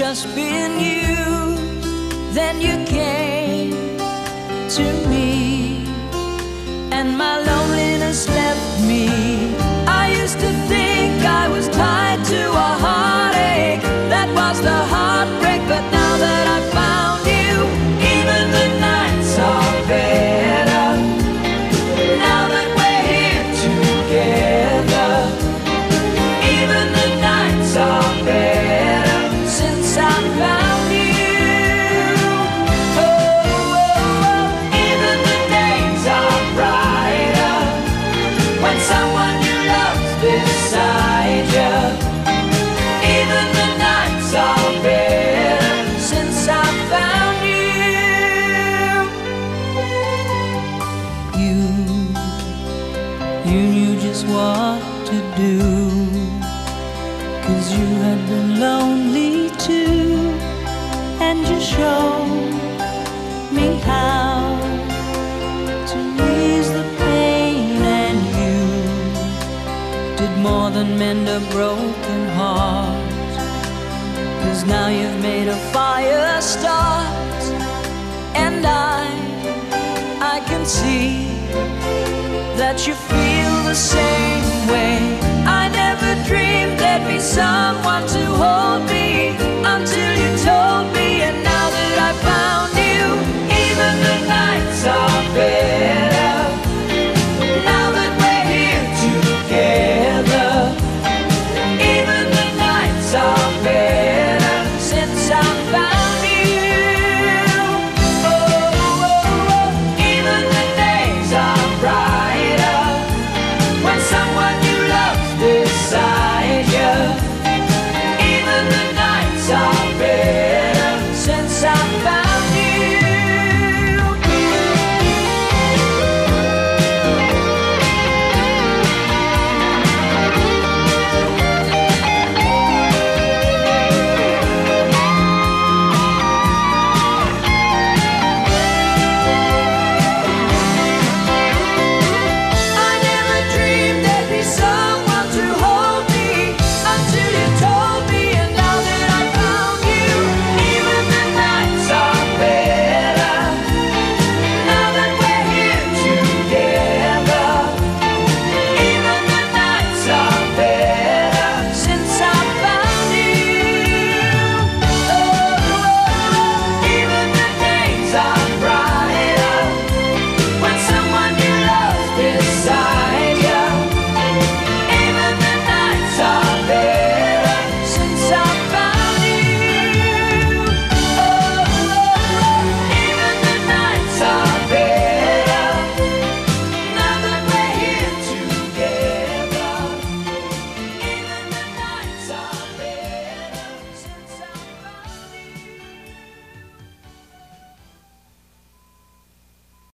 just been you. Then you came to me, and my loneliness left me. I used to think I was tied to a heartache. That was the heartbreak, but now that I found you, even the nights are better. Now that we're here together, even the nights are better since I found you. Oh, oh, oh. Even the days are brighter when someone you love's beside you. Even the nights are better since I found you. You knew just what to do, 'cause you had been lonely too, and you showed me how to ease the pain, and you did more than mend a broken heart, 'cause now you've made a fire start, and I can see that you feel the same way. I never dreamed there'd be someone to hold me until you told